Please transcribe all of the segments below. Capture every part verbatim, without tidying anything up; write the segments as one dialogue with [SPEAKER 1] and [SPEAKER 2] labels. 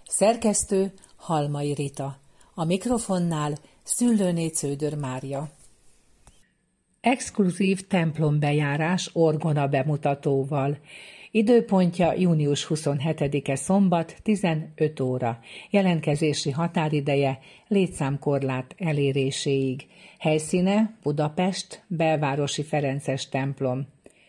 [SPEAKER 1] Szerkesztő Halmai Rita. A mikrofonnál Szüllőné Cződör Mária. Exkluzív templombejárás orgona bemutatóval. Időpontja június huszonhetedike szombat, tizenöt óra. Jelentkezési határideje létszámkorlát eléréséig. Helyszíne Budapest, Belvárosi Ferences templom.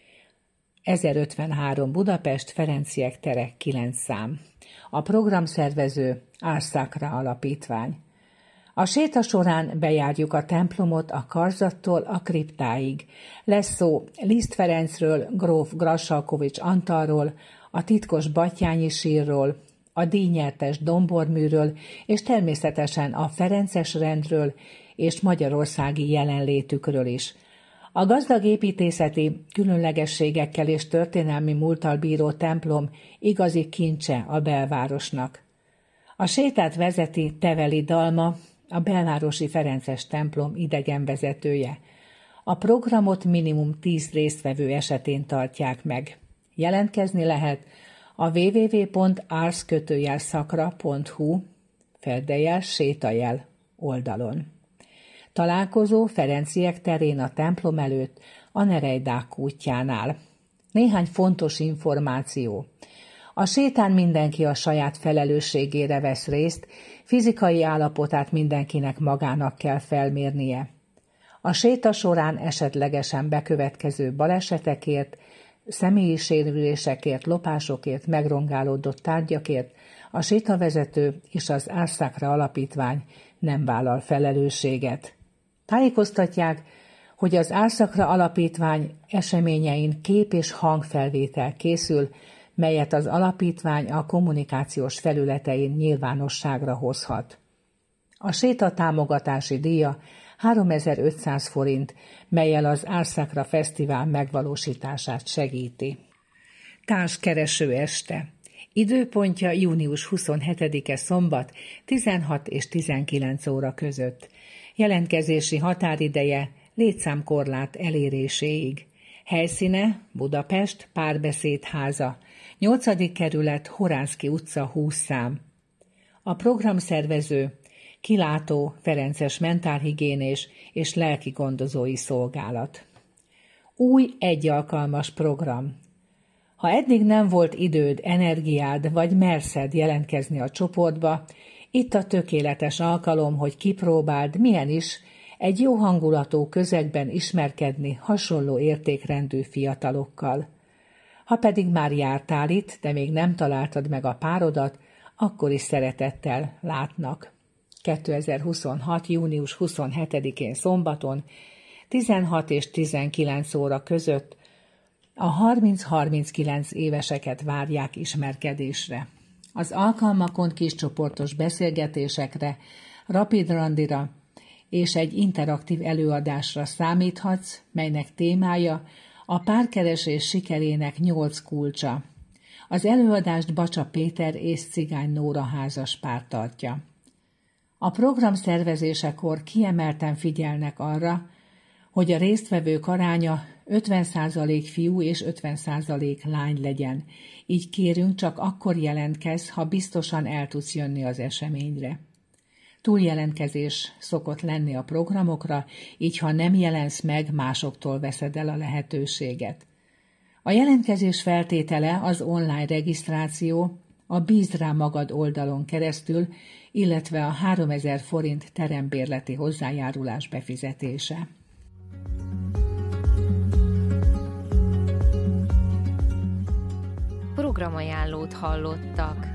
[SPEAKER 1] ezerötvenhárom Budapest, Ferenciek tere kilenc szám. A programszervező Ars Sacra Alapítvány. A séta során bejárjuk a templomot a karzattól a kriptáig. Lesz szó Liszt Ferencről, gróf Grassalkovich Antalról, a titkos Batthyányi sírról, a díjnyertes domborműről, és természetesen a ferences rendről és magyarországi jelenlétükről is. A gazdag építészeti különlegességekkel és történelmi múlttal bíró templom igazi kincse a belvárosnak. A sétát vezeti Teveli Dalma, a belvárosi ferences templom idegenvezetője. A programot minimum tíz résztvevő esetén tartják meg. Jelentkezni lehet a double-u double-u double-u pont ars sacra pont hu feldejel sétajel oldalon. Találkozó Ferenciek terén a templom előtt, a Nereidák kútjánál. Néhány fontos információ. A sétán mindenki a saját felelősségére vesz részt, fizikai állapotát mindenkinek magának kell felmérnie. A séta során esetlegesen bekövetkező balesetekért, személyi sérülésekért, lopásokért, megrongálódott tárgyakért a sétavezető és az Ars Sacra Alapítvány nem vállal felelősséget. Tájékoztatják, hogy az Ars Sacra Alapítvány eseményein kép- és hangfelvétel készül, melyet az alapítvány a kommunikációs felületein nyilvánosságra hozhat. A séta támogatási díja háromezer-ötszáz forint, mellyel az Ars Sacra Fesztivál megvalósítását segíti. Társkereső este. Időpontja június huszonhetedike szombat, tizenhat és tizenkilenc óra között. Jelentkezési határideje létszámkorlát eléréséig. Helyszíne Budapest, Párbeszédháza, nyolcadik kerület, Horánszky utca húsz szám. A programszervező Kilátó Ferences mentálhigiénés és lelki gondozói szolgálat. Új egyalkalmas program. Ha eddig nem volt időd, energiád vagy merszed jelentkezni a csoportba, itt a tökéletes alkalom, hogy kipróbáld, milyen is egy jó hangulatú közegben ismerkedni hasonló értékrendű fiatalokkal. Ha pedig már jártál itt, de még nem találtad meg a párodat, akkor is szeretettel látnak. kétezer-huszonhat. június huszonhetedikén szombaton, tizenhat és tizenkilenc óra között a harminc-harminckilenc éveseket várják ismerkedésre. Az alkalmakon kiscsoportos beszélgetésekre, rapid randira és egy interaktív előadásra számíthatsz, melynek témája a párkeresés sikerének nyolc kulcsa. Az előadást Bacsa Péter és Cigány Nóra házas pár tartja. A program szervezésekor kiemelten figyelnek arra, hogy a résztvevők aránya ötven százalék fiú és ötven százalék lány legyen. Így kérünk, csak akkor jelentkezz, ha biztosan el tudsz jönni az eseményre. Túljelentkezés szokott lenni a programokra, így ha nem jelensz meg, másoktól veszed el a lehetőséget. A jelentkezés feltétele az online regisztráció, a Bízd rá magad oldalon keresztül, illetve a háromezer forint terembérleti hozzájárulás befizetése.
[SPEAKER 2] Programajánlót hallottak.